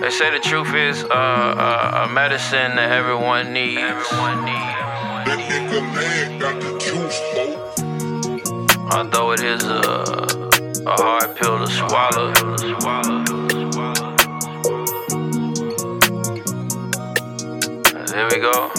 They say the truth is a medicine that everyone needs. That nigga man got the juice, ho. Although it is a hard pill to swallow. Here we go.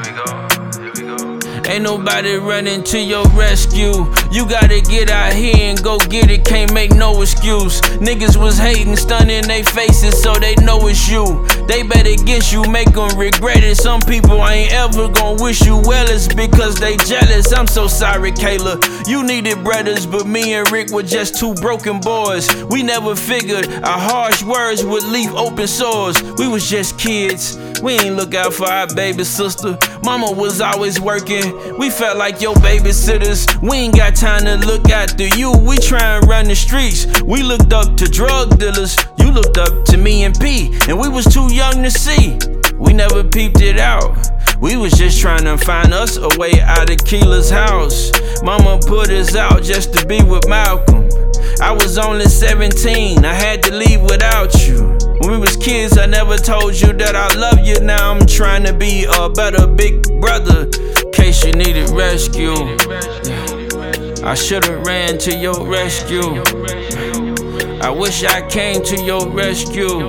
Ain't nobody running to your rescue. You gotta get out here and go get it, can't make no excuse. Niggas was hating, stunning they faces so they know it's you. They bet against you, make them regret it. Some people ain't ever gonna wish you well, it's because they jealous. I'm so sorry, Kayla. You needed brothers, but me and Rick were just two broken boys. We never figured our harsh words would leave open sores. We was just kids, we ain't look out for our baby sister. Mama was always working, we felt like your babysitters. We ain't got time to look after you, we try and run the streets. We looked up to drug dealers, you looked up to me and P, and we was too young to see. We never peeped it out, we was just trying to find us a way out of Keela's house. Mama put us out just to be with Malcolm. I was only 17, I had to leave without you. When we was kids, I never told you that I love you. Now I'm trying to be a better big brother, in case you needed rescue. I should've ran to your rescue. I wish I came to your rescue.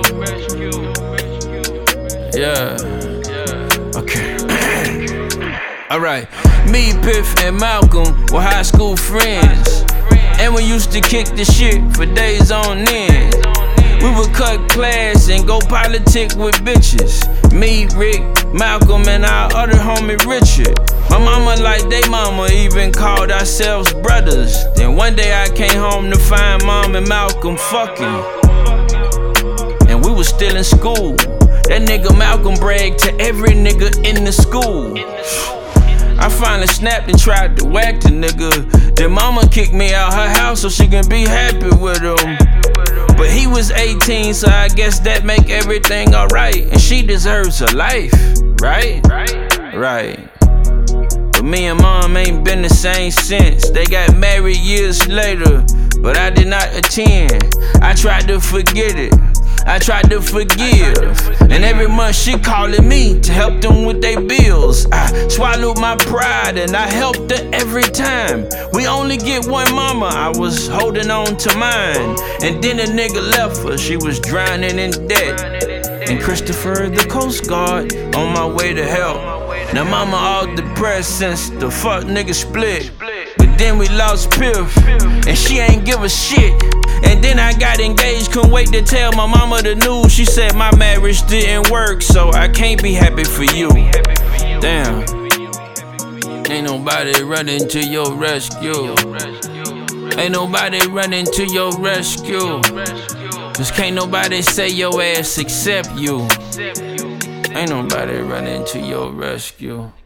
Yeah. Okay. Alright. Me, Piff, and Malcolm were high school friends, and we used to kick the shit for days on end. We would cut class and go politic with bitches. Me, Rick, Malcolm, and our other homie Richard. My mama like they mama even called ourselves brothers. Then one day I came home to find Mom and Malcolm fucking, and we was still in school. That nigga Malcolm bragged to every nigga in the school. I finally snapped and tried to whack the nigga. Then mama kicked me out her house so she can be happy with him. But he was 18, so I guess that make everything alright. And she deserves a life, right? Right. But me and Mom ain't been the same since. They got married years later, but I did not attend. I tried to forget it, I tried to forgive, and every month she calling me to help them with their bills. I swallowed my pride and I helped her every time. We only get one mama, I was holding on to mine. And then a nigga left her, she was drowning in debt. And Christopher the Coast Guard on my way to help. Now mama all depressed since the fuck nigga split. But then we lost Piff, and she ain't give a shit. And then I got engaged, couldn't wait to tell my mama the news. She said my marriage didn't work, so I can't be happy for you. Damn. Ain't nobody running to your rescue. Ain't nobody running to your rescue. Just can't nobody say your ass except you. Ain't nobody running to your rescue.